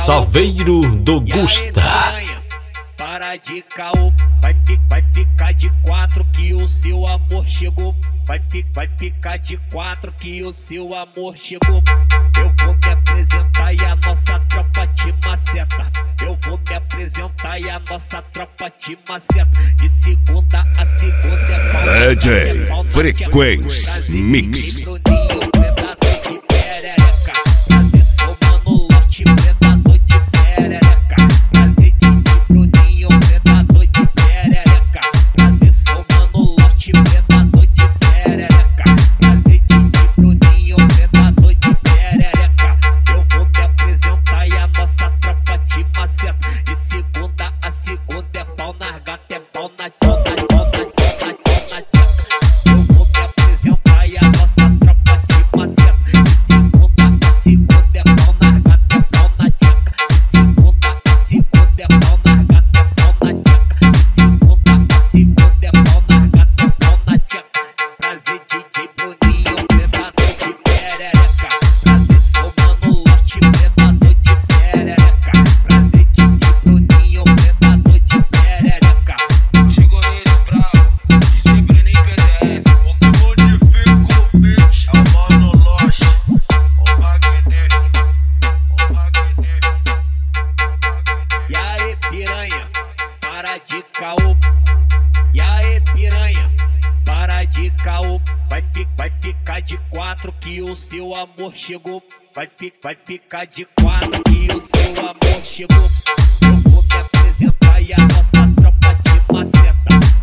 Saveiro do Gusta. Para de caô, vai ficar de quatro que o seu amor chegou. Vai ficar de quatro que o seu amor chegou. Eu vou me apresentar e a nossa tropa te maceta. Eu vou me apresentar e a nossa tropa te maceta. De segunda a segunda é pau. DJ Frequência Mix. De segunda a segunda é pau na gata, é pau na eu vou me apresentar e a nossa tropa te maceta. De segunda a segunda é pau na gata, é pau na tcheca. De segunda a segunda é pau na gata, é pau na tcheca. De segunda a segunda é pau na gata, é pau na tcheca. Prazer DJ Bruninho, predador de perereca. Prazer sou mano lote, predador de perereca. Prazer DJ Bruninho, predador de perereca. Chegou ele bravo, DJ Bruninho PDS. O modifico bitch, é o mano Lost. O Bagdê. E aí piranha, para de caô. E aí piranha, para de caô. Vai ficar de quatro que o seu amor chegou. Vai ficar de quatro que o seu amor chegou. Eu vou me apresentar e a nossa tropa te maceta.